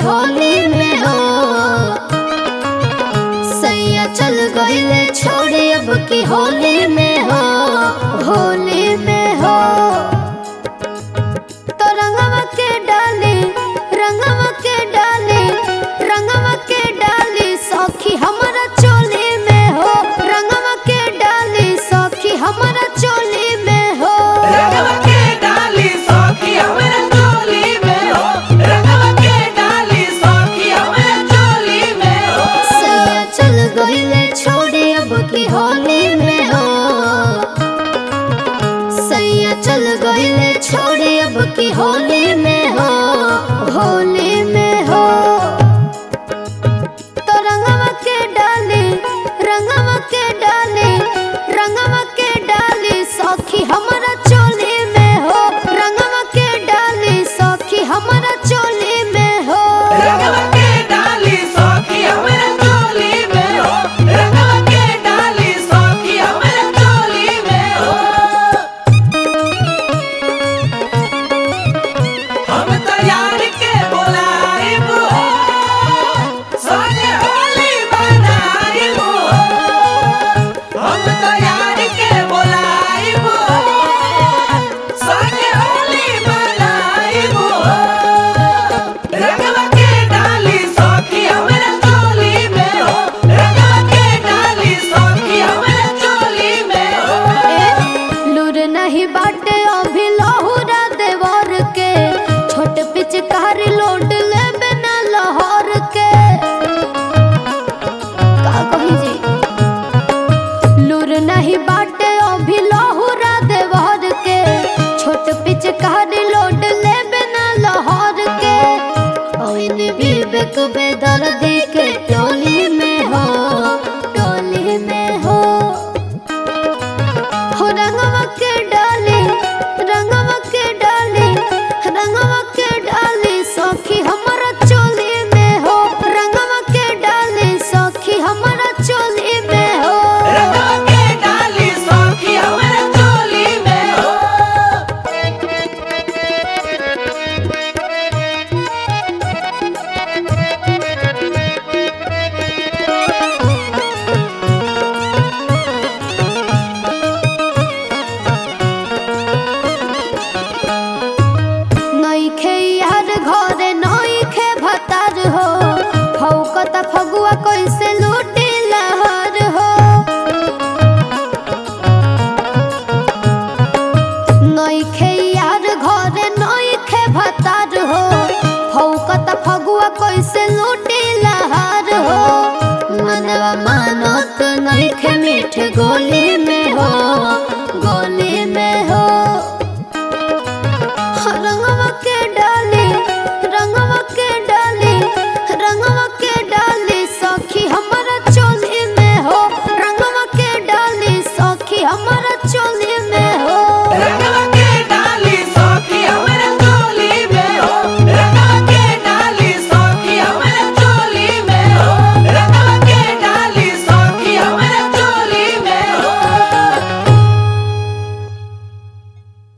होली में हो। सैया चल गइले छोड़ी अब की होली में हो, होली में हो। तो रंगवा के डाली, रंगवा के डाली, रंगवा के डाली सखी हमारा चोली में हो। रंगवा के डाली सखी हमारा चोली में हो। रंगवा के डाली सखी हमारा चोली में हो। रंगवा के डाली सखी हमारा चोली में हो। सैया चल गइले छोड़ी अब की होली में हो। सैया चल गइले छोड़ी अब की होली में हो, होली में हो। तो रंगवा के डाली, रंगवा के डाली, रंगवा के डाली सखी हमारा चोली में हो। रंगवा के डाली सखी हमारा चोली में हो। रंगवा के डाली सखी हमारा चोली में हो। रंगवा के डाली सखी हमारा चोली में हो। हम तैयार के बोलाइब हो, संगे होली मनाइब हो। हम तैयार के बोलाइब हो, संगे होली मनाइब हो। रंगवा के डाली सखी हमारा चोली में हो। रंगवा के डाली सखी हमारा चोली में हो। लूर नहीं बाटे अभी लहुरा देवर के, छोट पिचकारी लोड ले बिना लहर के। का कही जी लूर नहीं बाटे अभी लहुरा देवर के, छोट पिचकारी लोड ले बिना लहर के। ओइन विवेक बेदर्दी के टोली में हो, टोली में हो। हो रंगवा के डाली, रंगवा के डाली, रंगवा के डाली सखी हमारा चोली में हो। रंगवा के डाली सखी हमारा चोली में हो। रंगवा के डाली सखी हमारा चोली में हो। नइखे यार घरे नइखे भतार हो, फौकता फगुआ कैसे लूटी लहर हो। नइखे यार घरे नइखे भतार हो, फौकता फगुआ कैसे लूटी लहर हो। मनवा मानत नइखे मीठ गोली में